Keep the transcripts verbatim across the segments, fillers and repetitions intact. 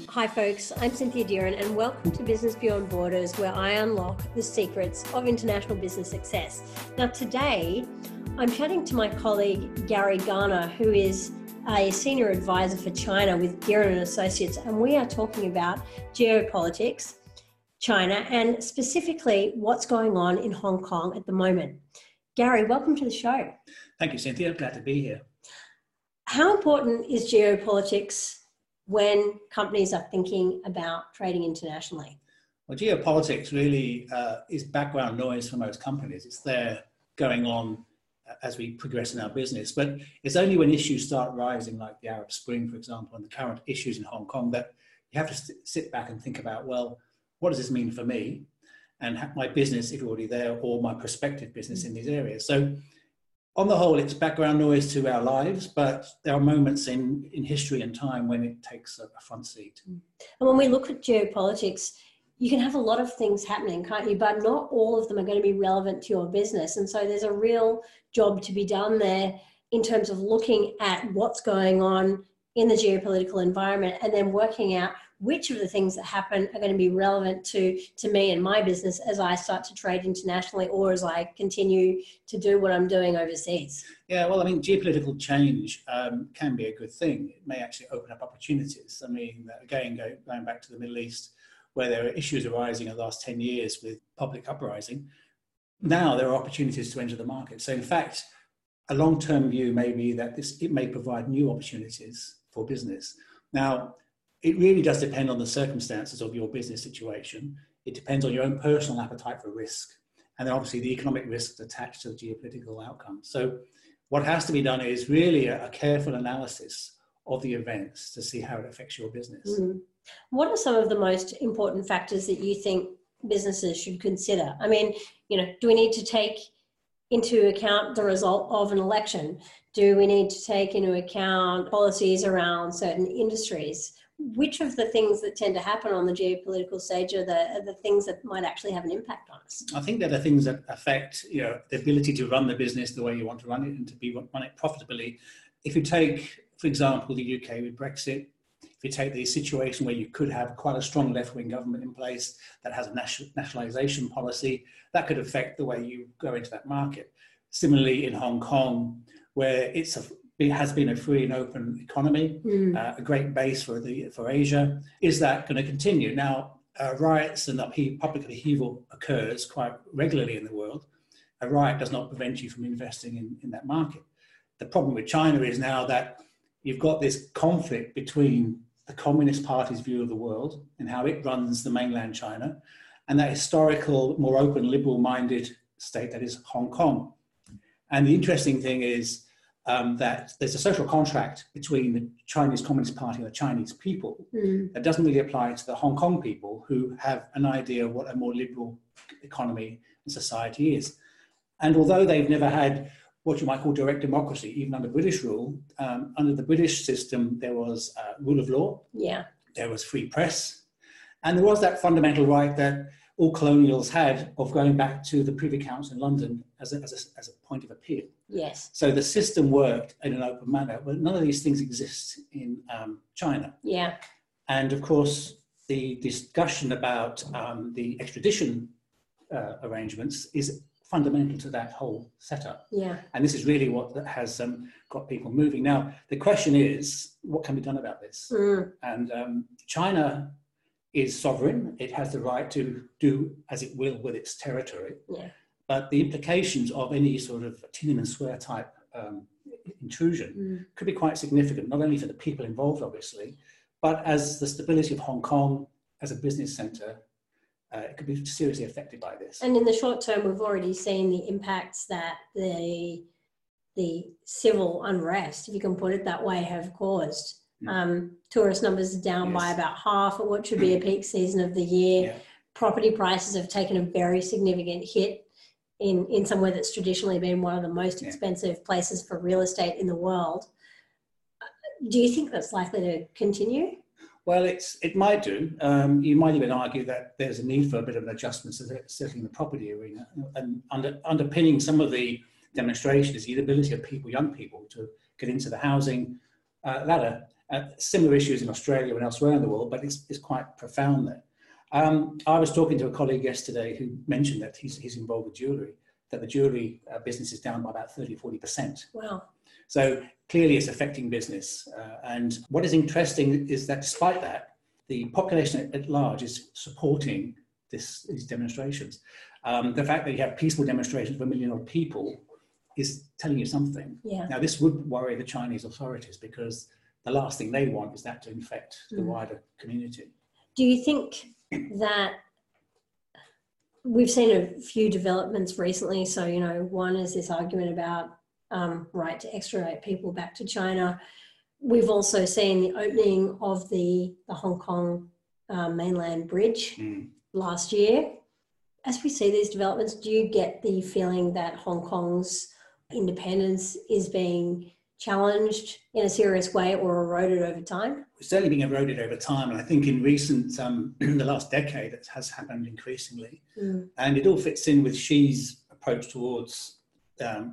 Hi folks, I'm Cynthia Deeren and welcome to Business Beyond Borders, where I unlock the secrets of international business success. Now today, I'm chatting to my colleague Gary Garner, who is a senior advisor for China with Deeren and Associates, and we are talking about geopolitics, China, and specifically what's going on in Hong Kong at the moment. Gary, welcome to the show. Thank you, Cynthia. Glad to be here. How important is geopolitics when companies are thinking about trading internationally? Well, geopolitics really uh, is background noise for most companies. It's there going on as we progress in our business. But it's only when issues start rising, like the Arab Spring, for example, and the current issues in Hong Kong, that you have to st- sit back and think about, well, what does this mean for me and my business, if you're already there, or my prospective business in these areas? So on the whole, it's background noise to our lives, but there are moments in, in history and time when it takes a, a front seat. And when we look at geopolitics, you can have a lot of things happening, can't you? But not all of them are going to be relevant to your business. And so there's a real job to be done there in terms of looking at what's going on in the geopolitical environment and then working out which of the things that happen are going to be relevant to, to me and my business as I start to trade internationally or as I continue to do what I'm doing overseas. Yeah, well, I mean, geopolitical change um, can be a good thing. It may actually open up opportunities. I mean, again, go, going back to the Middle East, where there are issues arising in the last ten years with public uprising, now there are opportunities to enter the market. So in fact, a long-term view may be that this, it may provide new opportunities for business. Now, it really does depend on the circumstances of your business situation. It depends on your own personal appetite for risk. And then obviously the economic risks attached to the geopolitical outcome. So what has to be done is really a, a careful analysis of the events to see how it affects your business. Mm-hmm. What are some of the most important factors that you think businesses should consider? I mean, you know, do we need to take into account the result of an election? Do we need to take into account policies around certain industries? Which of the things that tend to happen on the geopolitical stage are the, are the things that might actually have an impact on us? I think they're the things that affect, you know, the ability to run the business the way you want to run it and to be run it profitably. If you take, for example, the U K with Brexit, if you take the situation where you could have quite a strong left-wing government in place that has a national, nationalisation policy, that could affect the way you go into that market. Similarly, in Hong Kong, where it's a It has been a free and open economy, mm. uh, a great base for the for Asia. Is that going to continue? Now, uh, riots and uphe- public upheaval occurs quite regularly in the world. A riot does not prevent you from investing in, in that market. The problem with China is now that you've got this conflict between the Communist Party's view of the world and how it runs the mainland China, and that historical, more open, liberal-minded state that is Hong Kong. And the interesting thing is, Um, that there's a social contract between the Chinese Communist Party and the Chinese people mm. that doesn't really apply to the Hong Kong people who have an idea of what a more liberal economy and society is. And although they've never had what you might call direct democracy, even under British rule, um, under the British system, there was uh, rule of law, yeah. there was free press, and there was that fundamental right that all colonials had of going back to the Privy Council in London as a, as a, as a point of appeal. Yes. So the system worked in an open manner, but none of these things exist in um, China. Yeah. And of course, the discussion about um, the extradition uh, arrangements is fundamental to that whole setup. Yeah. And this is really what has um, got people moving. Now, the question is, what can be done about this? Mm. And um, China is sovereign. It has the right to do as it will with its territory. Yeah. But the implications of any sort of Tiananmen Square type um, intrusion mm. could be quite significant, not only for the people involved, obviously, but as the stability of Hong Kong as a business centre, uh, it could be seriously affected by this. And in the short term, we've already seen the impacts that the, the civil unrest, if you can put it that way, have caused. Um, tourist numbers are down yes. by about half at what should be a peak season of the year. Yeah. Property prices have taken a very significant hit in, in somewhere that's traditionally been one of the most expensive yeah. places for real estate in the world. Do you think that's likely to continue? Well, it's it might do. Um, you might even argue that there's a need for a bit of an adjustment to certainly in the property arena. And under, underpinning some of the demonstration is the ability of people, young people, to get into the housing uh, ladder. Uh, similar issues in Australia and elsewhere in the world, but it's, it's quite profound there. Um, I was talking to a colleague yesterday who mentioned that he's, he's involved with jewellery, that the jewellery uh, business is down by about thirty, forty percent. Wow. So clearly it's affecting business. Uh, and what is interesting is that despite that, the population at, at large is supporting this, these demonstrations. Um, the fact that you have peaceful demonstrations of a million odd people is telling you something. Yeah. Now, this would worry the Chinese authorities because the last thing they want is that to infect the mm. wider community. Do you think that we've seen a few developments recently? So, you know, one is this argument about um, right to extradite people back to China. We've also seen the opening of the, the Hong Kong uh, mainland bridge mm. last year. As we see these developments, do you get the feeling that Hong Kong's independence is being challenged in a serious way or eroded over time? It's certainly being eroded over time, and I think in recent, um, in the last decade, it has happened increasingly. Mm. And it all fits in with Xi's approach towards um,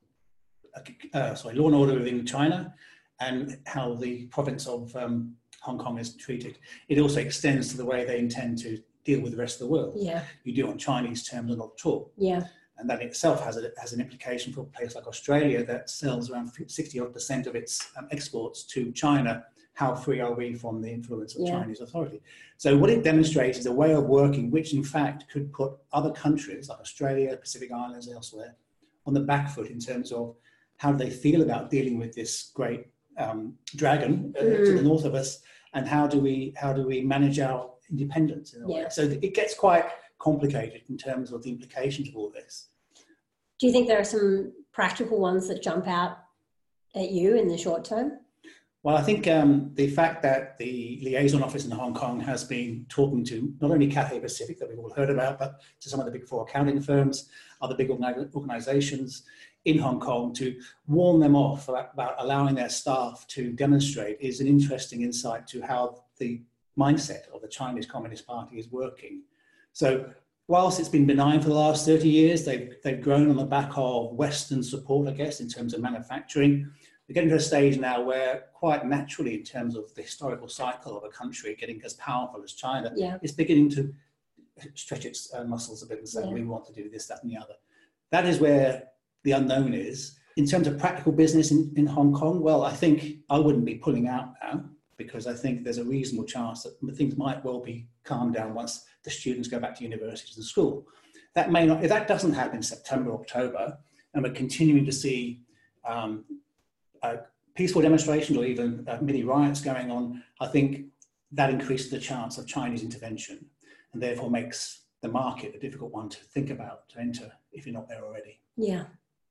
uh, sorry, law and order within China and how the province of um, Hong Kong is treated. It also extends to the way they intend to deal with the rest of the world. Yeah. You do on Chinese terms and not at all. Yeah. And that in itself has, a, has an implication for a place like Australia that sells around sixty odd percent of its um, exports to China. How free are we from the influence of yeah. Chinese authority? So what it demonstrates is a way of working which in fact could put other countries like Australia, Pacific Islands, elsewhere on the back foot in terms of how they feel about dealing with this great um, dragon uh, mm. to the north of us, and how do we how do we manage our independence in a yeah. way. So it gets quite complicated in terms of the implications of all this. Do you think there are some practical ones that jump out at you in the short term? Well, I think um, the fact that the liaison office in Hong Kong has been talking to not only Cathay Pacific that we've all heard about, but to some of the big four accounting firms, other big organizations in Hong Kong to warn them off about, about allowing their staff to demonstrate is an interesting insight to how the mindset of the Chinese Communist Party is working. So whilst it's been benign for the last thirty years, they've, they've grown on the back of Western support, I guess, in terms of manufacturing. We're getting to a stage now where quite naturally, in terms of the historical cycle of a country getting as powerful as China, yeah. it's beginning to stretch its uh, muscles a bit and say, yeah. we want to do this, that and the other. That is where the unknown is. In terms of practical business in, in Hong Kong, well, I think I wouldn't be pulling out now, because I think there's a reasonable chance that things might well be calmed down once the students go back to universities and school. That may not, if that doesn't happen in September, October, and we're continuing to see um, uh, peaceful demonstrations or even uh, mini riots going on, I think that increases the chance of Chinese intervention and therefore makes the market a difficult one to think about, to enter, if you're not there already. Yeah.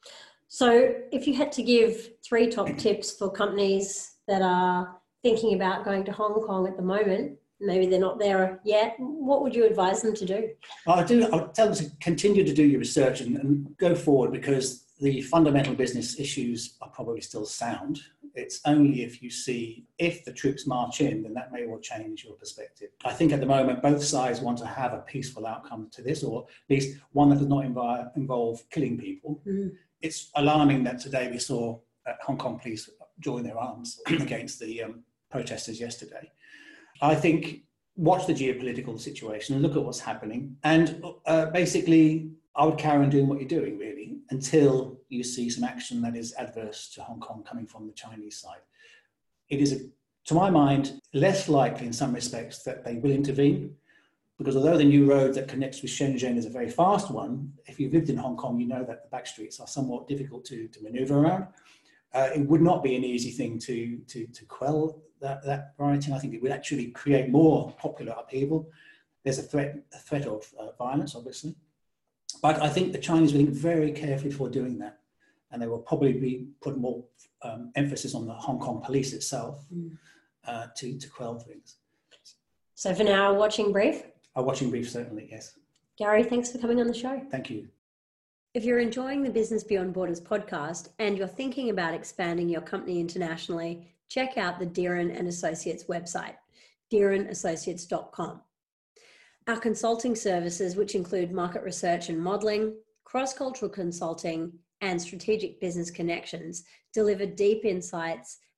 So if you had to give three top tips for companies that are thinking about going to Hong Kong at the moment, maybe they're not there yet, what would you advise them to do? I do. I would tell them to continue to do your research and, and go forward, because the fundamental business issues are probably still sound. It's only if you see, if the troops march in, then that may well change your perspective. I think at the moment, both sides want to have a peaceful outcome to this, or at least one that does not involve, involve killing people. Mm. It's alarming that today we saw uh, Hong Kong police join their arms against the um, protesters yesterday. I think watch the geopolitical situation and look at what's happening. And uh, basically, I would carry on doing what you're doing, really, until you see some action that is adverse to Hong Kong coming from the Chinese side. It is, a, to my mind, less likely in some respects that they will intervene, because although the new road that connects with Shenzhen is a very fast one, if you've lived in Hong Kong, you know that the back streets are somewhat difficult to, to maneuver around. Uh, it would not be an easy thing to, to, to quell that, that rioting. I think it would actually create more popular upheaval. There's a threat, a threat of uh, violence, obviously. But I think the Chinese will think very carefully before doing that. And they will probably be put more um, emphasis on the Hong Kong police itself mm. uh, to, to quell things. So for now, a watching brief? A watching brief, certainly, yes. Gary, thanks for coming on the show. Thank you. If you're enjoying the Business Beyond Borders podcast and you're thinking about expanding your company internationally, check out the Deeren and Associates website, deeren associates dot com. Our consulting services, which include market research and modelling, cross-cultural consulting, and strategic business connections, deliver deep insights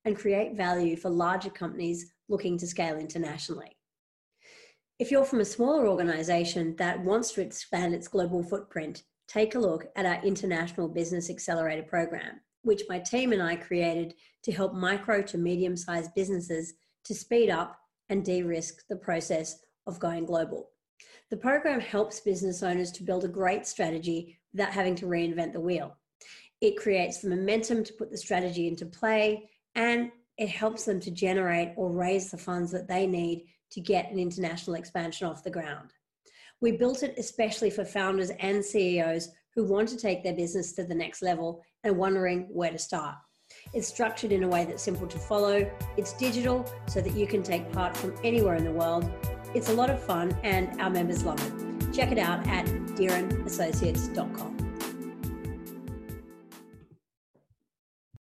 and create value for larger companies looking to scale internationally. If you're from a smaller organisation that wants to expand its global footprint, take a look at our International Business Accelerator program, which my team and I created to help micro to medium-sized businesses to speed up and de-risk the process of going global. The program helps business owners to build a great strategy without having to reinvent the wheel. It creates the momentum to put the strategy into play, and it helps them to generate or raise the funds that they need to get an international expansion off the ground. We built it especially for founders and C E Os who want to take their business to the next level and wondering where to start. It's structured in a way that's simple to follow. It's digital so that you can take part from anywhere in the world. It's a lot of fun and our members love it. Check it out at deeren associates dot com.